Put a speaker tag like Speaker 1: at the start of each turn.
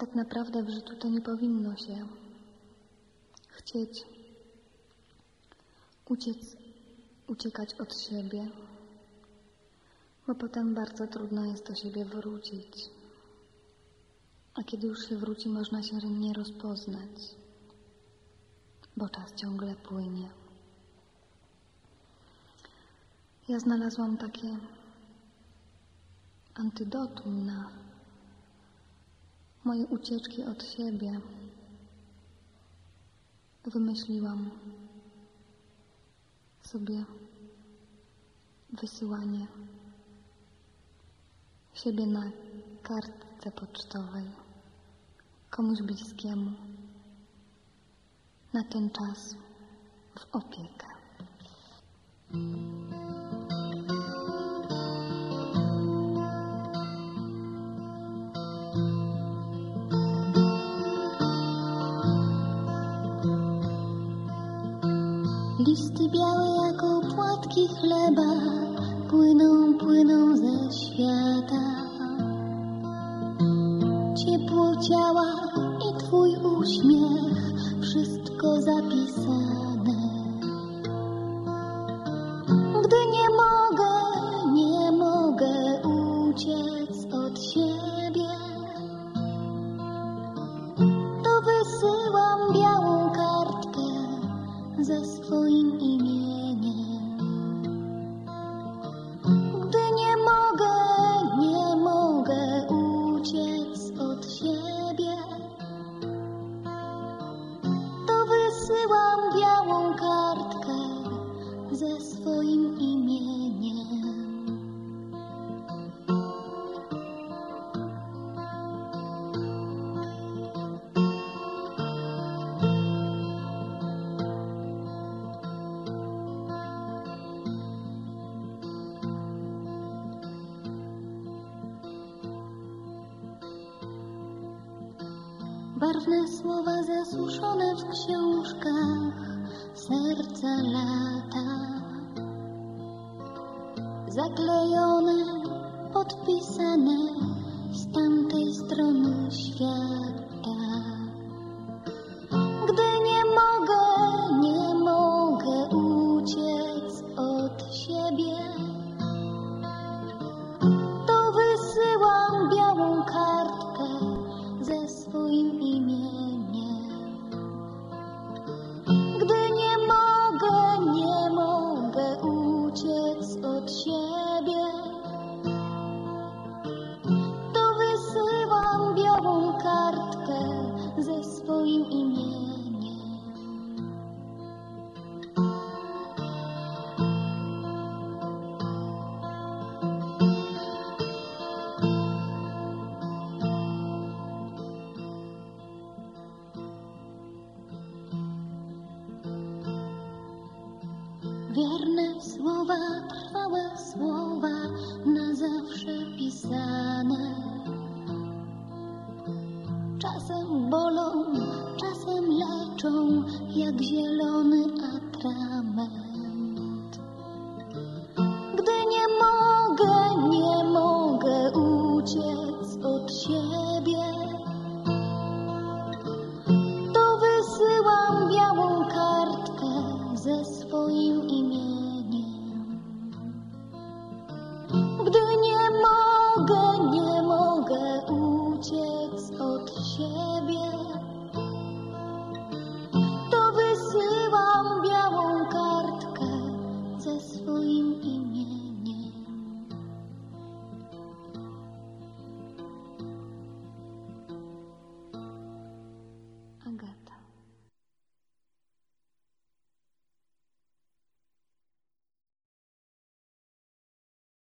Speaker 1: Tak naprawdę w życiu to nie powinno się chcieć uciekać od siebie, bo potem bardzo trudno jest do siebie wrócić. A kiedy już się wróci, można się nie rozpoznać, bo czas ciągle płynie. Ja znalazłam takie antydotum na moje ucieczki od siebie. Wymyśliłam sobie wysyłanie siebie na kartce pocztowej komuś bliskiemu na ten czas w opiekę.
Speaker 2: Listy białe jako płatki chleba płyną ze świata. Ciepło ciała i twój uśmiech, wszystko zapisane. Gdy nie mogę uciec od siebie, to wysyłam białą kartkę ze swoim imieniem. Gdy nie mogę uciec od siebie, to wysyłam białą kartkę ze swoim imieniem. Barwne słowa zasuszone w książkach serca lata, zaklejone, podpisane z tamtej strony świata. Gdy nie mogę uciec od siebie, to wysyłam białą kartkę ze swoim imieniem. Gdy nie mogę uciec od siebie, to wysyłam białą kartkę ze swoim imieniem. Wierne słowa, trwałe słowa, na zawsze pisane. Czasem bolą, czasem leczą, jak zielony atrament. Gdy nie mogę uciec od siebie, to wysyłam białą kartkę ze swoim imieniem. Gdy nie mogę uciec od siebie,